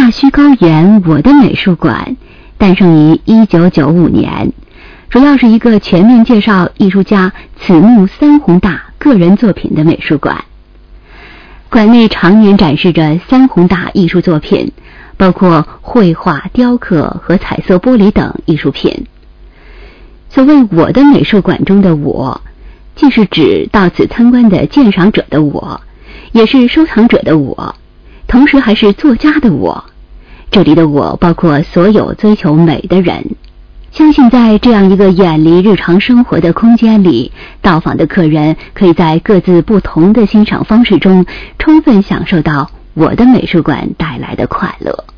大圩高原我的美术馆诞生于1995年，主要是一个全面介绍艺术家此木三宏大个人作品的美术馆。馆内常年展示着三宏大艺术作品，包括绘画、雕刻和彩色玻璃等艺术品。所谓我的美术馆中的我，既是指到此参观的鉴赏者的我，也是收藏者的我，同时还是作家的我。这里的我包括所有追求美的人。相信在这样一个远离日常生活的空间里，到访的客人可以在各自不同的欣赏方式中充分享受到我的美术馆带来的快乐。